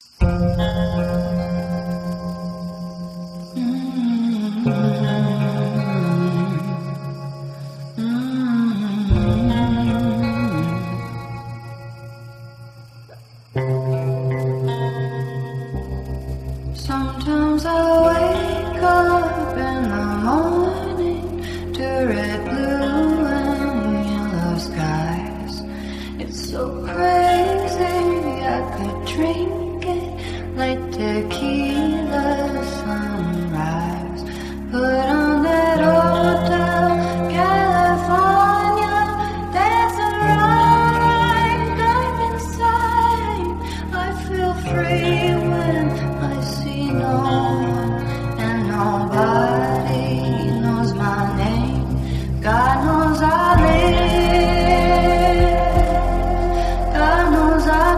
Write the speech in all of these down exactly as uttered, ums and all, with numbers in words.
Sometimes I wake up in the morning to red, blue and yellow skies. It's so crazy, I could drink it like tequila sunrise. Put on that hotel California, dance around right deep inside. I feel free when I see no one and nobody knows my name. God knows I live, God knows I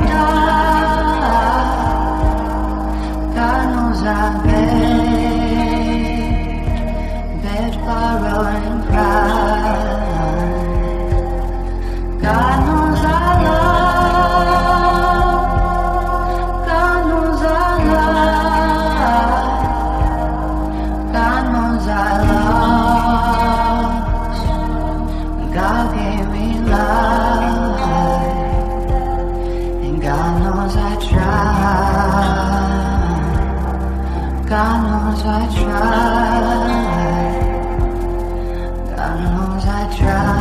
die, God knows I beg, beg, borrow and cry. God knows I love, God knows I love, God knows I lost. God gave me life, and God knows I tried. God knows I tried. God knows I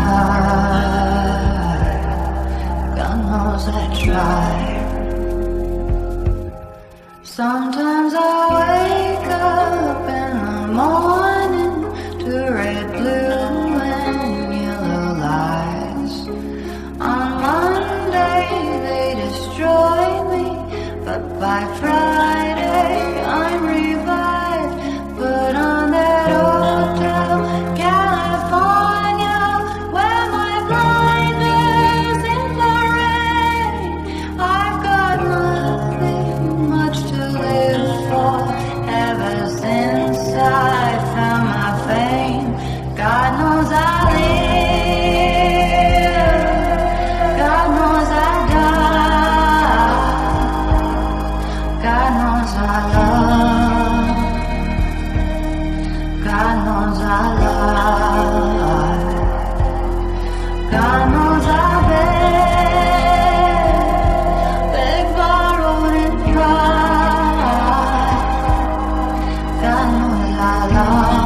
tried. God knows I tried. Sometimes I wake up in the morning to red, blue and yellow lights. On Monday they destroy me, but by Friday I'm revived. Put on that hotel California, where my blinders in the rain. I've got nothing much to live for ever since I found my fame. God knows I live, God knows I die, God knows I love, God knows I lie, God knows I beg, beg, borrowed and cried. God knows I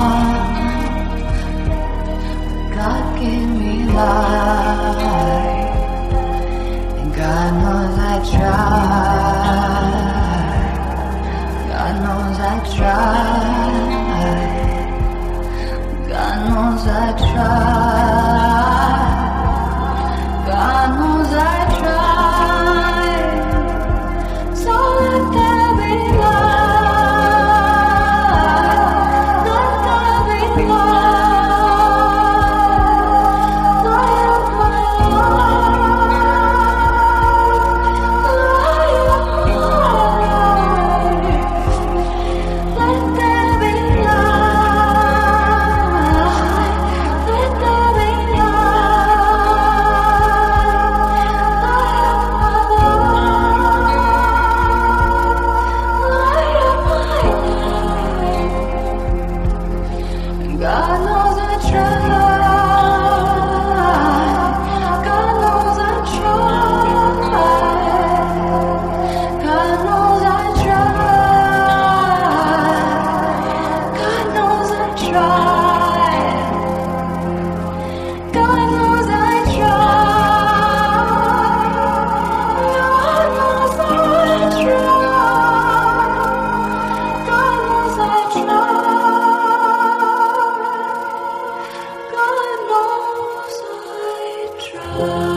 love, God gave me life, and God knows I tried. God knows I tried. God knows I tried. God knows I tried. So let there be light. Let there be light. Light up my life. Light up my life. Let there be light. Let there be light. God knows I tried. God knows I tried. God knows I tried. God knows I tried. God knows I tried. God knows I tried. God knows I tried. God knows I tried.